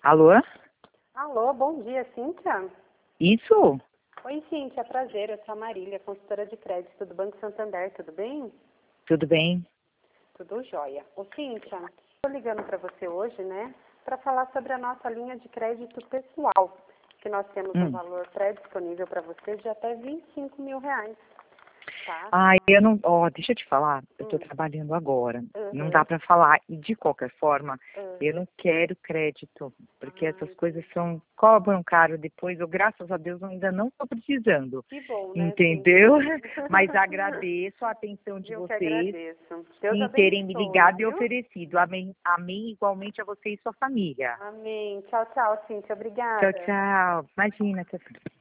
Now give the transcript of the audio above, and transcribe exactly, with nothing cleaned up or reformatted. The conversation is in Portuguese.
Alô? Alô, bom dia, Cíntia? Isso? Oi, Cíntia, prazer, eu sou a Marília, consultora de crédito do Banco Santander, tudo bem? Tudo bem? Tudo jóia. Ô, Cíntia, estou ligando para você hoje, né, para falar sobre a nossa linha de crédito pessoal, que nós temos um Hum. valor pré-disponível para você de até vinte e cinco mil reais, tá? Ai, eu não... Ó, deixa eu te falar, eu tô Hum. trabalhando agora. Não Uhum. dá pra falar. E de qualquer forma, Uhum. eu não quero crédito, porque Ah, essas coisas entendi. são... cobram caro depois. Eu, graças a Deus, ainda não tô precisando. Que bom, né, Entendeu? Cíntia? Mas agradeço a atenção de Eu que vocês agradeço. Deus em terem me abençoe, ligado e viu? oferecido. Amém, amém igualmente a você e sua família. Amém. Tchau, tchau, Cíntia. Tchau, Obrigada. tchau. Imagina, tchau.